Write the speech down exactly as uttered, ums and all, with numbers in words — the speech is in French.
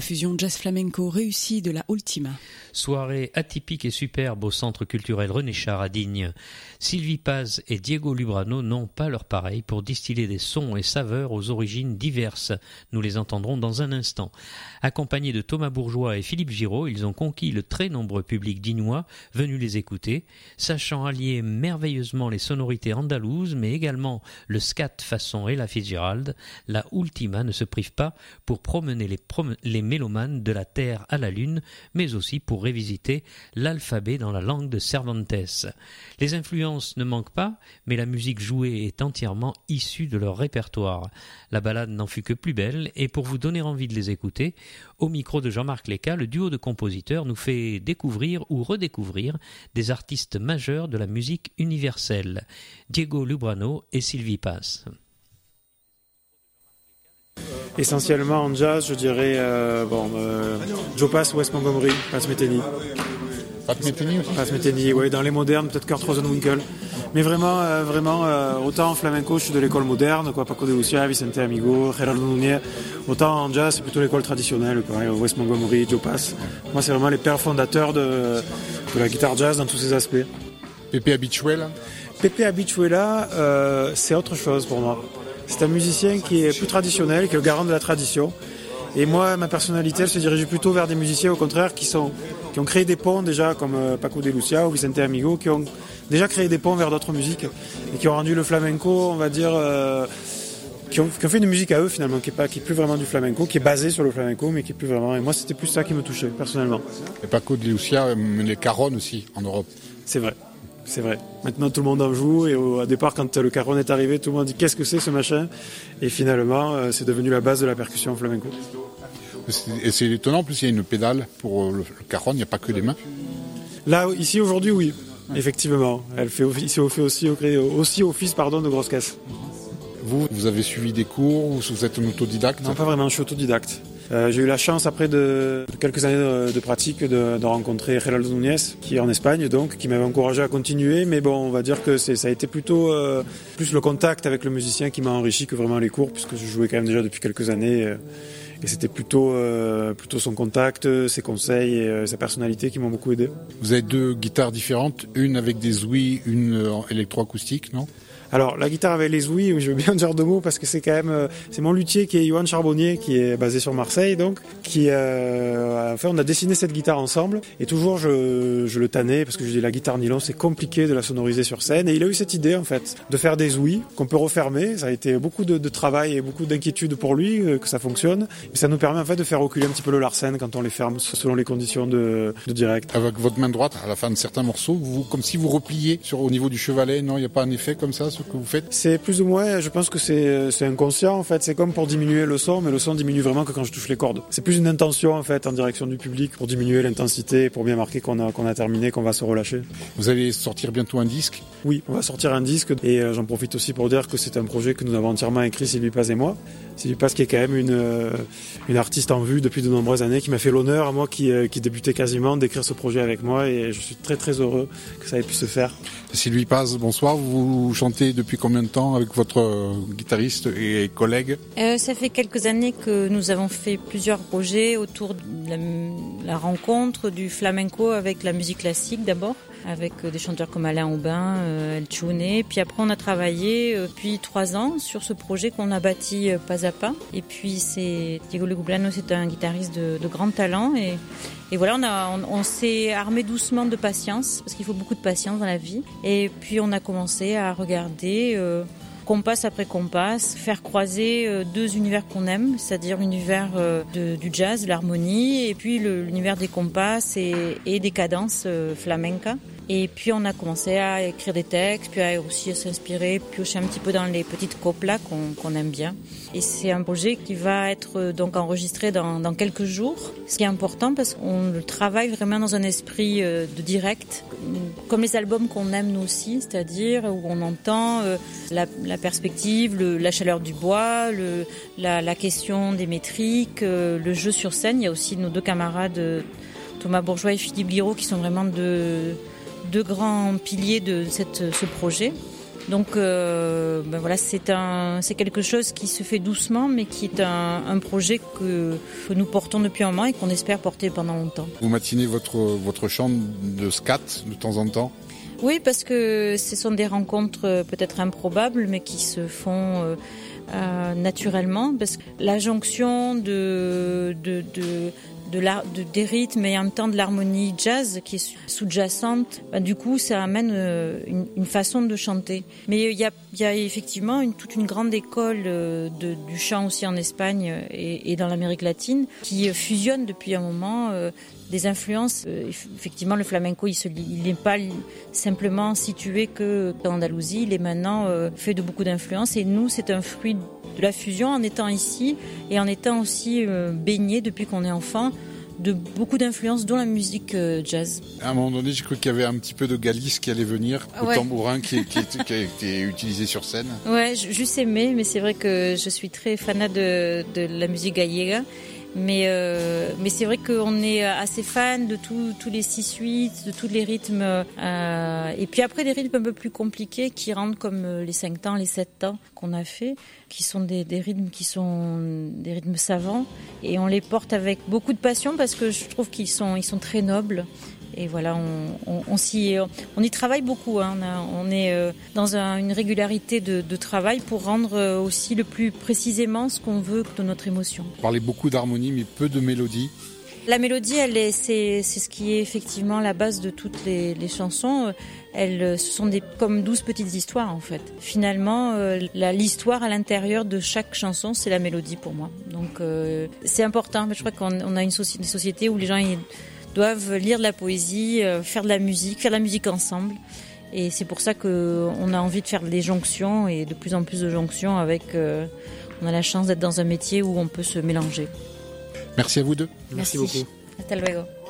la fusion jazz-flamenco réussie de la Ultima. Soirée atypique et superbe au Centre culturel René Char à Digne. Sylvie Paz et Diego Lubrano n'ont pas leur pareil pour distiller des sons et saveurs aux origines diverses. Nous les entendrons dans un instant. Accompagnés de Thomas Bourgeois et Philippe Giraud, ils ont conquis le très nombreux public dignois venu les écouter, sachant allier merveilleusement les sonorités andalouses, mais également le scat façon Ella Fitzgerald. La Ultima ne se prive pas pour promener les, prom- les mélomanes de la Terre à la Lune, mais aussi pour révisiter l'alphabet dans la langue de Cervantes. Les influences ne manquent pas, mais la musique jouée est entièrement issue de leur répertoire. La balade n'en fut que plus belle, et pour vous donner envie de les écouter, au micro de Jean-Marc Léca, le duo de compositeurs nous fait découvrir ou redécouvrir des artistes majeurs de la musique universelle, Diego Lubrano et Sylvie Paz. Essentiellement en jazz, je dirais euh, bon, euh, Joe Pass, Wes Montgomery, Pat Metheny. Pat Metheny aussi. Pat Metheny, oui, dans les modernes, peut-être Kurt Rosenwinkel. Mais vraiment, euh, vraiment euh, autant en flamenco, je suis de l'école moderne, quoi, Paco de Lucia, Vicente Amigo, Gerardo Núñez. Autant en jazz, c'est plutôt l'école traditionnelle, quoi, Wes Montgomery, Joe Pass. Moi, c'est vraiment les pères fondateurs de, de la guitare jazz dans tous ses aspects. Pepe Habichuela. Pepe Habichuela, euh, c'est autre chose pour moi. C'est un musicien qui est plus traditionnel, qui est le garant de la tradition. Et moi, ma personnalité, elle se dirige plutôt vers des musiciens, au contraire, qui sont, qui ont créé des ponts déjà, comme Paco de Lucia ou Vicente Amigo, qui ont déjà créé des ponts vers d'autres musiques et qui ont rendu le flamenco, on va dire, euh, qui, ont, qui ont fait une musique à eux finalement, qui est pas, qui est plus vraiment du flamenco, qui est basée sur le flamenco, mais qui est plus vraiment. Et moi, c'était plus ça qui me touchait personnellement. Et Paco de Lucia menait Caron aussi en Europe. C'est vrai. C'est vrai. Maintenant, tout le monde en joue. Et au départ, quand le cajon est arrivé, tout le monde dit qu'est-ce que c'est ce machin. Et finalement, euh, c'est devenu la base de la percussion flamenco. Et c'est étonnant, en plus, il y a une pédale pour le, le cajon, il n'y a pas que des mains. Là, ici, aujourd'hui, oui. Effectivement. Elle fait office, fait aussi, aussi office pardon, de grosse caisse. Vous, vous avez suivi des cours ou vous êtes un autodidacte ? Non, pas vraiment, je suis autodidacte. Euh, j'ai eu la chance, après de, de quelques années de, de pratique, de, de rencontrer Gerardo Núñez, qui est en Espagne, donc, qui m'avait encouragé à continuer. Mais bon, on va dire que c'est, ça a été plutôt euh, plus le contact avec le musicien qui m'a enrichi que vraiment les cours, puisque je jouais quand même déjà depuis quelques années. Euh, et c'était plutôt, euh, plutôt son contact, ses conseils et euh, sa personnalité qui m'ont beaucoup aidé. Vous avez deux guitares différentes, une avec des ouïes, une électroacoustique, non ? Alors, la guitare avec les ouïes, je veux bien dire deux mots parce que c'est quand même, euh, c'est mon luthier qui est Johan Charbonnier, qui est basé sur Marseille, donc, qui, euh, enfin, on a dessiné cette guitare ensemble, et toujours je, je le tannais parce que je dis la guitare nylon, c'est compliqué de la sonoriser sur scène, et il a eu cette idée, en fait, de faire des ouïes qu'on peut refermer. Ça a été beaucoup de, de travail et beaucoup d'inquiétude pour lui, euh, que ça fonctionne. Et ça nous permet, en fait, de faire reculer un petit peu le Larsen quand on les ferme selon les conditions de, de direct. Avec votre main droite, à la fin de certains morceaux, vous, comme si vous repliez sur, au niveau du chevalet, non, il n'y a pas un effet comme ça, que vous faites ? C'est plus ou moins, je pense que c'est, c'est inconscient en fait, c'est comme pour diminuer le son, mais le son diminue vraiment que quand je touche les cordes. C'est plus une intention en fait en direction du public pour diminuer l'intensité, pour bien marquer qu'on a, qu'on a terminé, qu'on va se relâcher. Vous allez sortir bientôt un disque ? Oui, on va sortir un disque et euh, j'en profite aussi pour dire que c'est un projet que nous avons entièrement écrit Sylvie Paz et moi. Sylvie Paz qui est quand même une, euh, une artiste en vue depuis de nombreuses années, qui m'a fait l'honneur à moi qui, euh, qui débutait quasiment d'écrire ce projet avec moi, et je suis très très heureux que ça ait pu se faire. Sylvie Paz, bonsoir, vous chantez depuis combien de temps avec votre guitariste et collègue ? euh, Ça fait quelques années que nous avons fait plusieurs projets autour de la, la rencontre du flamenco avec la musique classique d'abord, avec des chanteurs comme Alain Aubin, euh, El Chouné. Puis après on a travaillé euh, depuis trois ans sur ce projet qu'on a bâti euh, pas à pas. Et puis c'est Diego Lubrano, c'est un guitariste de, de grand talent, et Et voilà, on, a, on, on s'est armé doucement de patience, parce qu'il faut beaucoup de patience dans la vie. Et puis on a commencé à regarder, euh, compas après compas, faire croiser euh, deux univers qu'on aime, c'est-à-dire l'univers euh, de, du jazz, l'harmonie, et puis le, l'univers des compas et, et des cadences euh, flamenca. Et puis on a commencé à écrire des textes, puis à aussi à s'inspirer, piocher un petit peu dans les petites coplas qu'on, qu'on aime bien. Et c'est un projet qui va être donc enregistré dans, dans quelques jours. Ce qui est important parce qu'on le travaille vraiment dans un esprit euh, de direct, comme les albums qu'on aime nous aussi, c'est-à-dire où on entend euh, la, la perspective, le, la chaleur du bois, le, la, la question des métriques, euh, le jeu sur scène. Il y a aussi nos deux camarades euh, Thomas Bourgeois et Philippe Giraud qui sont vraiment de deux grands piliers de cette, ce projet. Donc euh, ben voilà, c'est un, c'est quelque chose qui se fait doucement, mais qui est un, un projet que, que nous portons depuis un moment et qu'on espère porter pendant longtemps. Vous matinez votre, votre chant de scat de temps en temps ? Oui, parce que ce sont des rencontres peut-être improbables, mais qui se font euh, euh, naturellement. Parce que la jonction de, de, de, de, la, de des rythmes et en même temps de l'harmonie jazz qui est sous-jacente, ben, du coup, ça amène euh, une, une façon de chanter. Mais il y a, y a effectivement une, toute une grande école euh, de, du chant aussi en Espagne et, et dans l'Amérique latine qui fusionne depuis un moment. Euh, des influences. Euh, effectivement, le flamenco, il se, il n'est pas simplement situé que en Andalousie, il est maintenant euh, fait de beaucoup d'influences. Et nous, c'est un fruit de la fusion en étant ici et en étant aussi euh, baigné depuis qu'on est enfant de beaucoup d'influences, dont la musique euh, jazz. À un moment donné, j'ai cru qu'il y avait un petit peu de Galice qui allait venir, au ouais. tambourin qui, qui, qui a été utilisé sur scène. Ouais, juste aimé, mais c'est vrai que je suis très fanat de, de la musique gallega. Mais, euh, mais c'est vrai qu'on est assez fan de tous les six huit, de tous les rythmes. Euh, et puis après, des rythmes un peu plus compliqués qui rentrent comme les cinq temps, les sept temps qu'on a fait, qui sont des, des rythmes qui sont des rythmes savants. Et on les porte avec beaucoup de passion parce que je trouve qu'ils sont, ils sont très nobles. Et voilà, on, on, on, s'y, on y travaille beaucoup. Hein. On, a, on est euh, dans un, une régularité de, de travail pour rendre euh, aussi le plus précisément ce qu'on veut de notre émotion. Vous parlez beaucoup d'harmonie, mais peu de mélodie. La mélodie, elle est, c'est, c'est ce qui est effectivement la base de toutes les, les chansons. Elles, ce sont des, comme douze petites histoires en fait. Finalement, euh, la, l'histoire à l'intérieur de chaque chanson, c'est la mélodie pour moi. Donc euh, c'est important. Je crois qu'on on a une, soci- une société où les gens ils, doivent lire de la poésie, euh, faire de la musique, faire de la musique ensemble. Et c'est pour ça qu'on a envie de faire des jonctions et de plus en plus de jonctions avec... Euh, on a la chance d'être dans un métier où on peut se mélanger. Merci à vous deux. Merci, Merci beaucoup. Hasta luego.